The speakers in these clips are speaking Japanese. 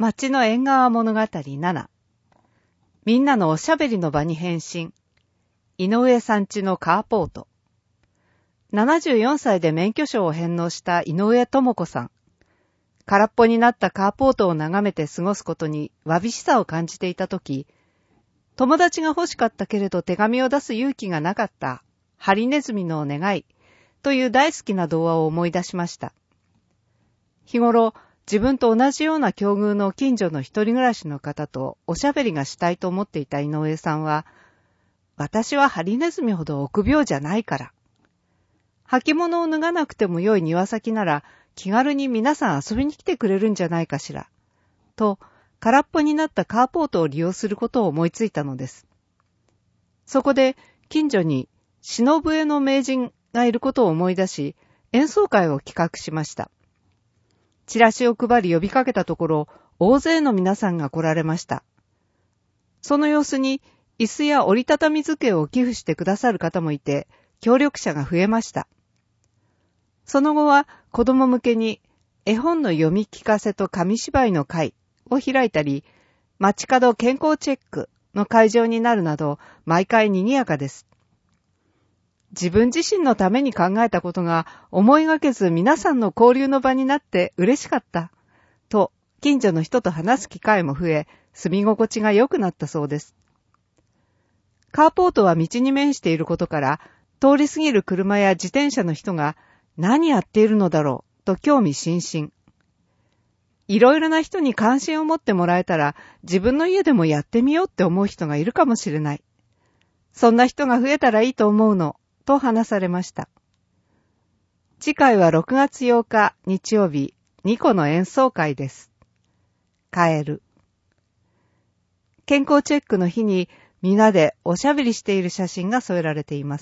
町の縁側物語7。みんなのおしゃべりの場に変身。井上さんちのカーポート。74歳で免許証を返納した井上智子さん。空っぽになったカーポートを眺めて過ごすことにわびしさを感じていたとき、友達が欲しかったけれど手紙を出す勇気がなかったハリネズミの願いという大好きな童話を思い出しました。日頃、自分と同じような境遇の近所の一人暮らしの方とおしゃべりがしたいと思っていた井上さんは、私はハリネズミほど臆病じゃないから。履物を脱がなくても良い庭先なら気軽に皆さん遊びに来てくれるんじゃないかしら。と、空っぽになったカーポートを利用することを思いついたのです。そこで近所に篠笛の名人がいることを思い出し、演奏会を企画しました。チラシを配り呼びかけたところ、大勢の皆さんが来られました。その様子に、椅子や折りたたみ机を寄付してくださる方もいて、協力者が増えました。その後は、子供向けに、絵本の読み聞かせと紙芝居の会を開いたり、街角健康チェックの会場になるなど、毎回賑やかです。自分自身のために考えたことが思いがけず皆さんの交流の場になって嬉しかった。と、近所の人と話す機会も増え、住み心地が良くなったそうです。カーポートは道に面していることから、通り過ぎる車や自転車の人が何やっているのだろうと興味津々。いろいろな人に関心を持ってもらえたら、自分の家でもやってみようって思う人がいるかもしれない。そんな人が増えたらいいと思うの。と話されました。次回は6月8日日曜日、2個の演奏会です。カエル。健康チェックの日にみんなでおしゃべりしている写真が添えられています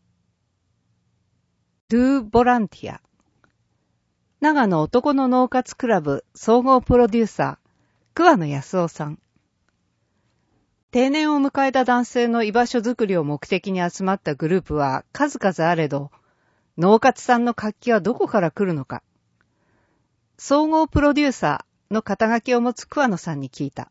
。Do ボランティア。長野男の脳活クラブ総合プロデューサー、桑野康夫さん。定年を迎えた男性の居場所づくりを目的に集まったグループは数々あれど、脳活さんの活気はどこから来るのか。総合プロデューサーの肩書きを持つ桑野さんに聞いた。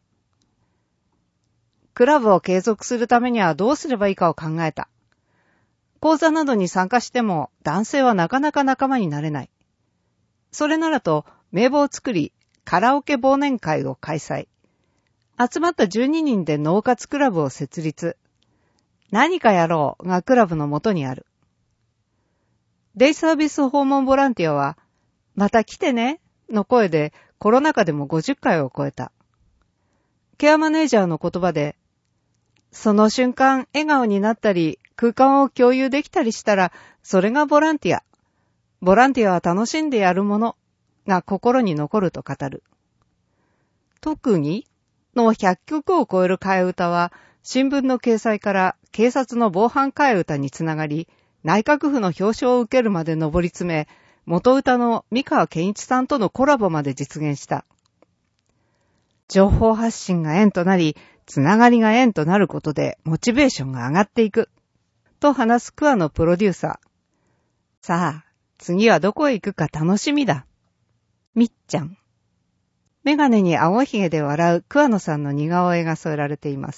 クラブを継続するためにはどうすればいいかを考えた。講座などに参加しても男性はなかなか仲間になれない。それならと名簿を作り、カラオケ忘年会を開催。集まった12人で脳活クラブを設立。何かやろうがクラブの元にある。デイサービス訪問ボランティアは、また来てねの声でコロナ禍でも50回を超えた。ケアマネージャーの言葉で、その瞬間笑顔になったり空間を共有できたりしたら、それがボランティア。ボランティアは楽しんでやるものが心に残ると語る。特にの100曲を超える替え歌は、新聞の掲載から警察の防犯替え歌につながり、内閣府の表彰を受けるまで上り詰め、元歌の三川健一さんとのコラボまで実現した。情報発信が縁となり、つながりが縁となることで、モチベーションが上がっていく。と話す桑野プロデューサー。さあ、次はどこへ行くか楽しみだ。みっちゃん。メガネに青ひげで笑う桑野さんの似顔絵が添えられています。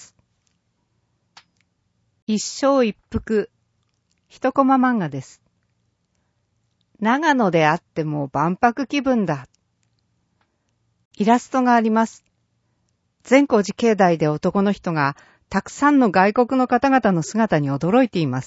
一生一服、一コマ漫画です。長野であっても万博気分だ。イラストがあります。善光寺境内で男の人がたくさんの外国の方々の姿に驚いています。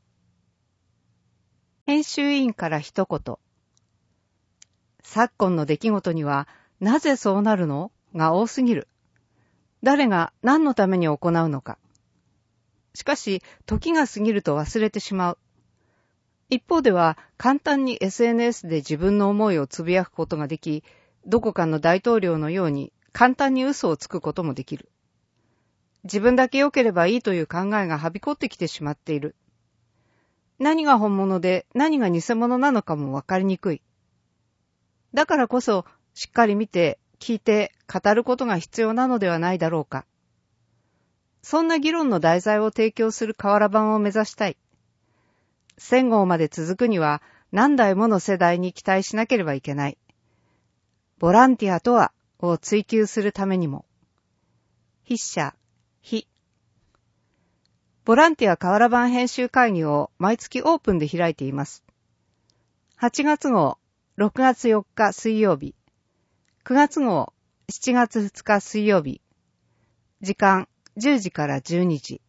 編集委員から一言。昨今の出来事には、なぜそうなるのが多すぎる。誰が何のために行うのか。しかし、時が過ぎると忘れてしまう。一方では、簡単に SNS で自分の思いをつぶやくことができ、どこかの大統領のように簡単に嘘をつくこともできる。自分だけ良ければいいという考えがはびこってきてしまっている。何が本物で何が偽物なのかもわかりにくい。だからこそ、しっかり見て、聞いて、語ることが必要なのではないだろうか。そんな議論の題材を提供する瓦版を目指したい。1000号まで続くには何代もの世代に期待しなければいけない。ボランティアとはを追求するためにも。筆者、非。ボランティア瓦版編集会議を毎月オープンで開いています。8月号、6月4日水曜日。9月号、7月2日水曜日。時間、10時から12時。